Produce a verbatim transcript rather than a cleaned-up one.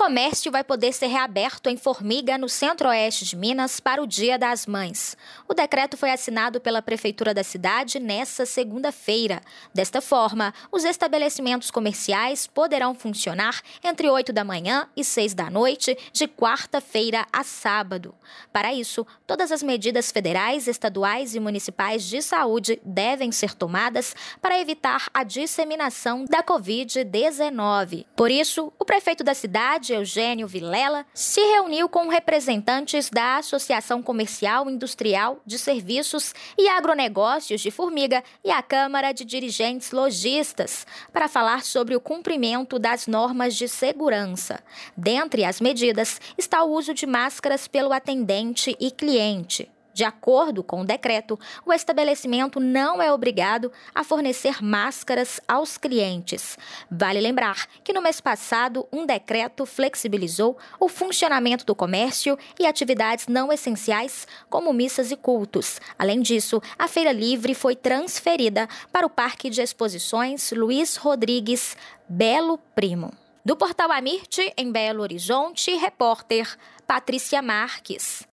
comércio vai poder ser reaberto em Formiga, no centro-oeste de Minas, para o Dia das Mães. O decreto foi assinado pela Prefeitura da cidade nesta segunda-feira. Desta forma, os estabelecimentos comerciais poderão funcionar entre oito da manhã e seis da noite, de quarta-feira a sábado. Para isso, todas as medidas federais, estaduais e municipais de saúde devem ser tomadas para evitar a disseminação da covid dezenove. Por isso, o prefeito da cidade, Eugênio Vilela, se reuniu com representantes da Associação Comercial, Industrial, de Serviços e Agronegócios de Formiga e a Câmara de Dirigentes Lojistas para falar sobre o cumprimento das normas de segurança. Dentre as medidas está o uso de máscaras pelo atendente e cliente. De acordo com o decreto, o estabelecimento não é obrigado a fornecer máscaras aos clientes. Vale lembrar que no mês passado, um decreto flexibilizou o funcionamento do comércio e atividades não essenciais, como missas e cultos. Além disso, a Feira Livre foi transferida para o Parque de Exposições Luiz Rodrigues Belo Primo. Do Portal Amirte, em Belo Horizonte, repórter Patrícia Marques.